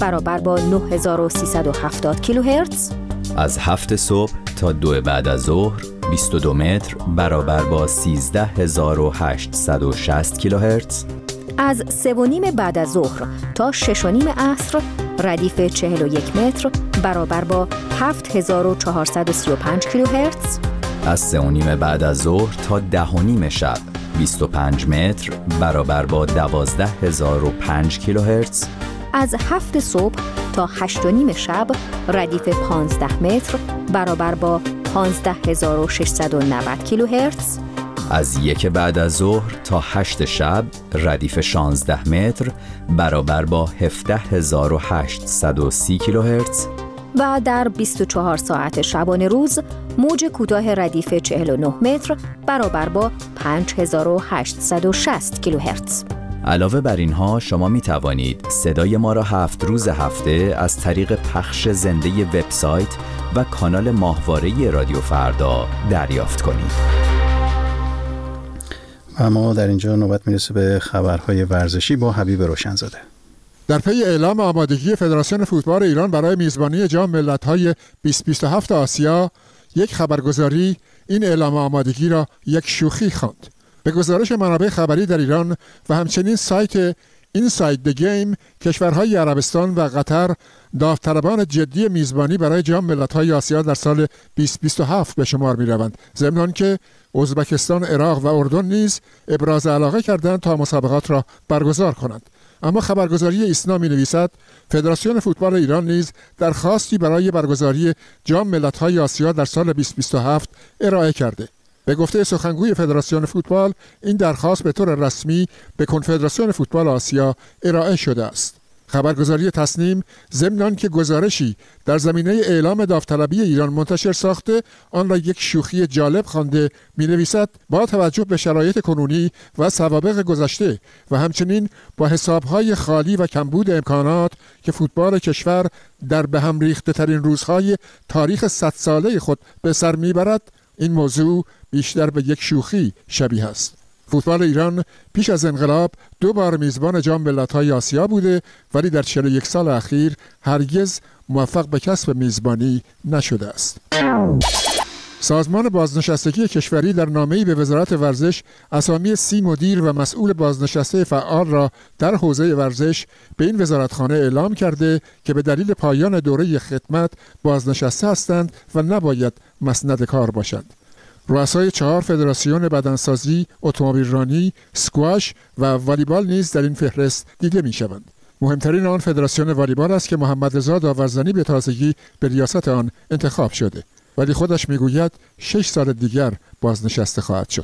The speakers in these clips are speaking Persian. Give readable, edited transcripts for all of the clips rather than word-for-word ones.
برابر با 9370 کیلوهرتز. از 7 صبح تا 2 بعد از ظهر 22 متر برابر با 13860 کیلوهرتز. از 3:30 بعد از ظهر تا 6:30 عصر ردیف 41 متر برابر با 7435 کیلوهرتز. از 3:30 بعد از ظهر تا 10:30 شب 25 متر برابر با 12005 کیلوهرتز. از 7 صبح تا 8:30 شب ردیف 15 متر برابر با 15690 کیلوهرتز. از 1 بعد از ظهر تا 8 شب ردیف 16 متر برابر با 17830 کیلوهرتز. و در 24 ساعت شبانه روز موج کوتاه ردیف 49 متر برابر با 5860 کیلوهرتز. علاوه بر اینها شما می توانید صدای ما را 7 روز هفته از طریق پخش زنده وبسایت و کانال ماهواره رادیو فردا دریافت کنید. و ما در اینجا نوبت میرسه به خبرهای ورزشی با حبیب روشنزاده. در پی اعلام آمادگی فدراسیون فوتبال ایران برای میزبانی جام ملت‌های 2027 آسیا، یک خبرگزاری این اعلام آمادگی را یک شوخی خواند. به گزارش منابع خبری در ایران و همچنین سایت اینساید د گیم، کشورهای عربستان و قطر داوطلبان جدی میزبانی برای جام ملت‌های آسیا در سال 2027 به شمار می‌روند، ضمن آنکه ازبکستان، عراق و اردن نیز ابراز علاقه کردند تا مسابقات را برگزار کنند. اما خبرگزاری ایسنا می‌نویسد فدراسیون فوتبال ایران نیز درخواستی برای برگزاری جام ملت‌های آسیا در سال 2027 ارائه کرده. به گفته سخنگوی فدراسیون فوتبال، این درخواست به طور رسمی به کنفدراسیون فوتبال آسیا ارائه شده است. خبرگزاری تصنیم ضمن آنکه گزارشی در زمینه اعلام داوطلبی ایران منتشر ساخته، آن را یک شوخی جالب خوانده می‌نویسد با توجه به شرایط کنونی و سوابق گذشته و همچنین با حسابهای خالی و کمبود امکانات که فوتبال کشور در به هم ریخته ترین روزهای تاریخ 100 ساله خود به سر میبرد، این موضوع بیشتر به یک شوخی شبیه است. فوتبال ایران پیش از انقلاب 2 بار میزبان جام ملت‌های آسیا بوده، ولی در 41 سال اخیر هرگز موفق به کسب میزبانی نشده است. سازمان بازنشستگی کشوری در نامه‌ای به وزارت ورزش اسامی 30 مدیر و مسئول بازنشسته فعال را در حوزه ورزش به این وزارتخانه اعلام کرده که به دلیل پایان دوره خدمت بازنشسته هستند و نباید مسند کار باشند. رؤسای 4 فدراسیون بدنسازی، اتومبیلرانی، اسکواش و والیبال نیز در این فهرست دیده می‌شوند. مهمترین آن فدراسیون والیبال است که محمد رضا داورزنی به تازگی به ریاست آن انتخاب شده، ولی خودش میگوید 6 سال دیگر بازنشسته خواهد شد.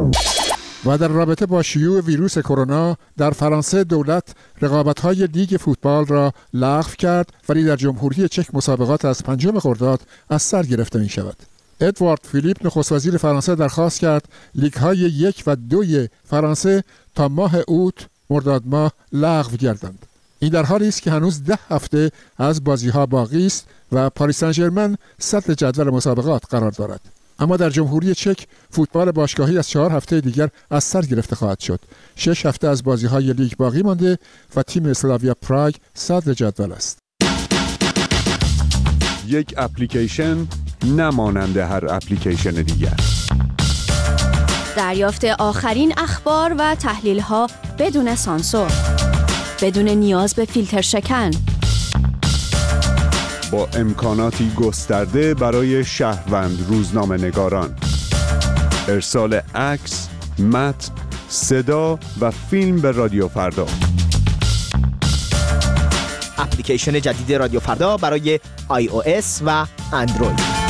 و در رابطه با شیوع ویروس کرونا در فرانسه دولت رقابت‌های لیگ فوتبال را لغو کرد، ولی در جمهوری چک مسابقات از 5 خرداد از سر گرفته می‌شود. ادوارد فیلیپ نخست وزیر فرانسه درخواست کرد لیگ‌های 1 و 2 فرانسه تا ماه اوت مرداد ماه لغو گردند. این در حالی است که هنوز 10 هفته از بازی‌ها باقی است و پاریس سن ژرمن صدر جدول مسابقات قرار دارد. اما در جمهوری چک فوتبال باشگاهی از 4 هفته دیگر از سر گرفته خواهد شد. 6 هفته از بازی‌های لیگ باقی مانده و تیم اسلاویا پراگ صدر جدول است. یک اپلیکیشن نمانند هر اپلیکیشن دیگر. دریافت آخرین اخبار و تحلیل‌ها بدون سانسور، بدون نیاز به فیلتر شکن، با امکاناتی گسترده برای شهروند روزنامه‌نگاران. ارسال عکس، متن، صدا و فیلم به رادیو فردا. اپلیکیشن جدید رادیو فردا برای iOS و اندروید.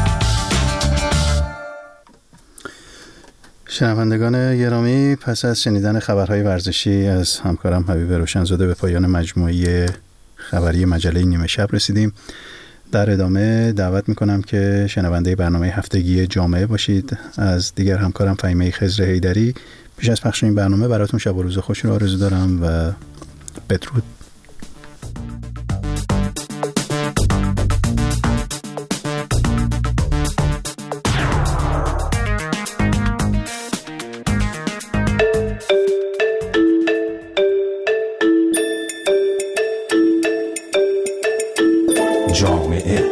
شنوندگان گرامی، پس از شنیدن خبرهای ورزشی از همکارم حبیب روشنزاده به پایان مجموعه خبری مجله نیمه شب رسیدیم. در ادامه دعوت میکنم که شنونده برنامه هفتگی جامعه باشید. از دیگر همکارم فهیمه خضر حیدری پیش از پخش این برنامه براتون شب و روز خوش رو آرزو دارم و بدرود. جامعه.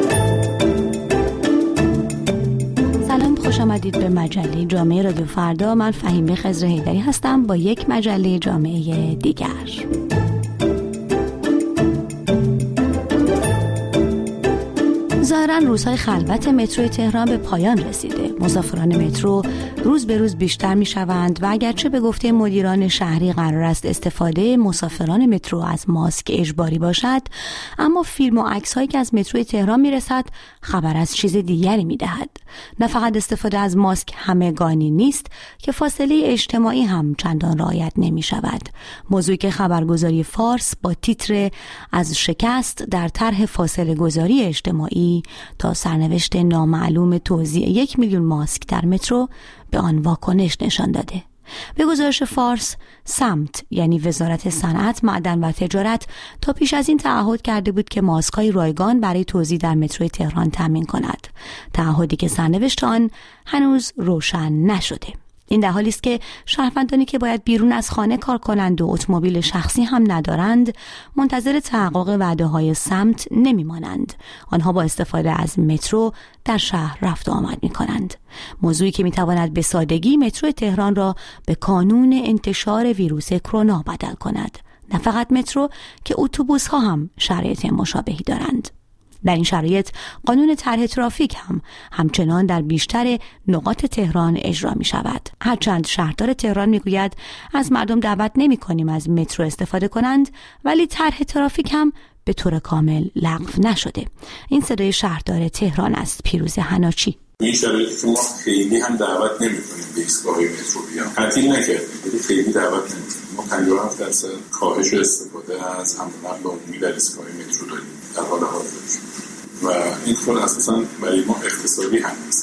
سلام، خوش آمدید به مجله جامعه رادیو فردا. من فهیمه خضر حیدری هستم با یک مجله جامعه دیگر. ظاهراً روزهای خلوت مترو تهران به پایان رسیده. مسافران مترو روز به روز بیشتر می شوند و اگرچه به گفته مدیران شهری قرار است استفاده مسافران مترو از ماسک اجباری باشد، اما فیلم و عکس هایی که از مترو تهران می رسد خبر از چیز دیگری می دهد. نه فقط استفاده از ماسک همگانی نیست که فاصله اجتماعی هم چندان رعایت نمی شود. موضوعی که خبرگزاری فارس با تیتر از شکست در طرح فاصله گذاری اجتماعی تا سرنوشت نامعلوم توزیع 1 میلیون ماسک در مترو به آن واکنش نشان داده. به گزارش فارس، سمت یعنی وزارت صنعت، معدن و تجارت تا پیش از این تعهد کرده بود که ماسک‌های رایگان برای توزیع در مترو تهران تامین کند. تعهدی که سرنوشت آن هنوز روشن نشده. این در حالی است که شهروندانی که باید بیرون از خانه کار کنند و اتومبیل شخصی هم ندارند، منتظر تحقق وعده‌های سمت نمی‌مانند. آنها با استفاده از مترو در شهر رفت و آمد می‌کنند. موضوعی که می‌تواند به سادگی مترو تهران را به کانون انتشار ویروس کرونا بدل کند. نه فقط مترو که اتوبوس‌ها هم شرایط مشابهی دارند. در این شرایط قانون طرح ترافیک هم همچنان در بیشتر نقاط تهران اجرا می شود. هرچند شهردار تهران می گوید از مردم دعوت نمی کنیم از مترو استفاده کنند، ولی طرح ترافیک هم به طور کامل لغو نشده. این صدای شهردار تهران است، پیروز حناچی. این شرایطی که ما خیلی هم دعوت نمی کنیم به ایستگاه‌های مترو بیان. تعطیل نکردیم، ولی خیلی دعوت نمی کنیم. ما 57% کاهش استفاده از حمل و نقل عمومی در ایستگاه‌های مترو داریم در حال حاضر. و این خود اساساً برای ما اقتصادی هم نیست.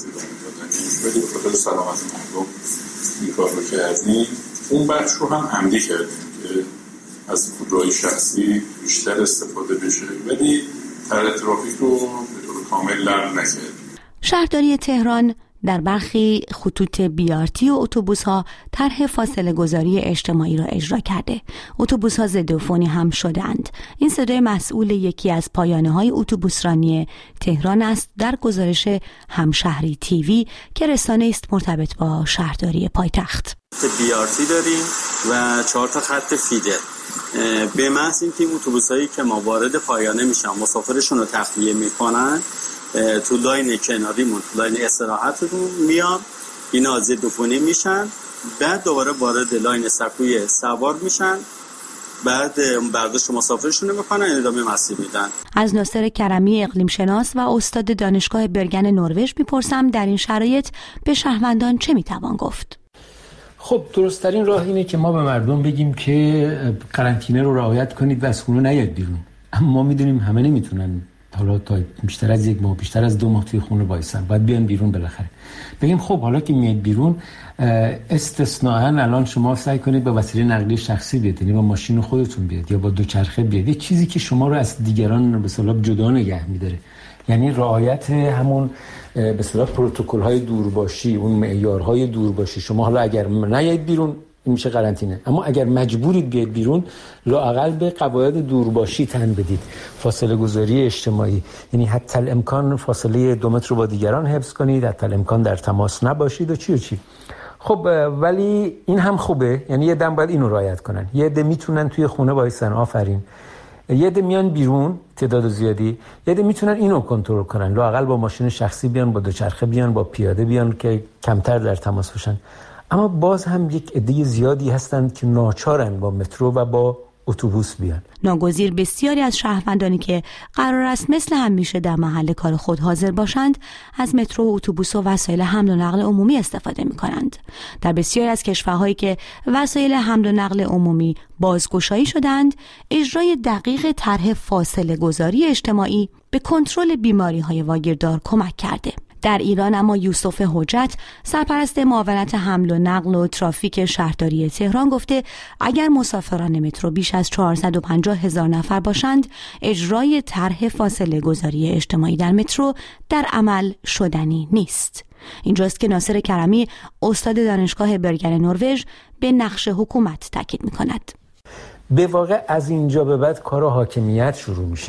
ولی به خاطر سلامت مردم این کار رو کردیم. اون بخش رو هم عمدی کردیم که از خودروهای شخصی بیشتر استفاده بشه، ولی طرح ترافیک رو به طور کامل لغو نکردیم. شهرداری تهران در برخی خطوط BRT و اتوبوس‌ها طرح فاصله گذاری اجتماعی را اجرا کرده. اتوبوس‌ها ضدعفونی هم شدند. این صدای مسئول یکی از پایانه‌های اتوبوسرانی تهران است در گزارش همشهری تیوی که رسانه است مرتبط با شهرداری پایتخت. BRT داریم و 4 تا خط فیدر. به محض اینکه این اتوبوس‌هایی که ما وارد پایانه میشن مسافرشون رو تخلیه میکنن، تو لاین کناریمون، لاین استراحتمون میان، اینا ضدعفونی میشن، بعد دوباره وارد لاین سکوی سوار میشن، بعد برداشت مسافرشون رو میکنن، ادامه مسیر میدن. از ناصر کرمی، اقلیم شناس و استاد دانشگاه برگن نروژ میپرسم در این شرایط به شهروندان چه میتوان گفت؟ خب درست‌ترین راه اینه که ما به مردم بگیم که قرنطینه رو رعایت کنید و از خونه نیاید بیرون. اما ما میدونیم همه نمیتونن، حالا تا بیشتر از 1 ماه، بیشتر از 2 ماه توی خونه وایسن، باید بیان بیرون بالاخره. بگیم خب حالا که میاد بیرون، استثناءً الان شما سعی کنید با وسیله نقلیه شخصی بیاید، یعنی با ماشین خودتون بیاید یا با دوچرخه بیاید، یه چیزی که شما رو از دیگران به اصطلاح جدا نگه می‌داره. یعنی رعایت همون به اصطلاح پروتکل‌های دورباشی، اون معیارهای دورباشی. شما حالا اگر نیاید بیرون این میشه قرنطینه، اما اگر مجبورید بیاید بیرون، لااقل به قواعد دورباشی تن بدید. فاصله گذاری اجتماعی، یعنی حتی الامکان فاصله 2 متر رو با دیگران حفظ کنید، حتی الامکان در تماس نباشید و چی. خب ولی این هم خوبه، یعنی یه دم باید اینو رعایت کنن. یه عده میتونن توی خونه وایسن، آفرین. یه عده میان بیرون، تعداد زیادی. یه عده میتونن اینو کنترل کنن، لااقل با ماشین شخصی بیان، با دوچرخه بیان، با پیاده بیان که کمتر در تماس باشن. اما باز هم یک عده زیادی هستند که ناچارن با مترو و با اتوبوس بیان. ناگزیر بسیاری از شهروندانی که قرار است مثل همیشه در محل کار خود حاضر باشند، از مترو و اتوبوس و وسایل حمل و نقل عمومی استفاده می‌کنند. در بسیاری از کشورهایی که وسایل حمل و نقل عمومی بازگشایی شدند، اجرای دقیق طرح فاصله گذاری اجتماعی به کنترل بیماری‌های واگیردار کمک کرده. در ایران اما یوسف حجت، سرپرست معاونت حمل و نقل و ترافیک شهرداری تهران گفته اگر مسافران مترو بیش از 450,000 نفر باشند، اجرای طرح فاصله گذاری اجتماعی در مترو در عمل شدنی نیست. اینجاست که ناصر کرمی، استاد دانشگاه برگن نروژ، به نقش حکومت تاکید می‌کند. به واقع از اینجا به بعد کار حاکمیت شروع میشه.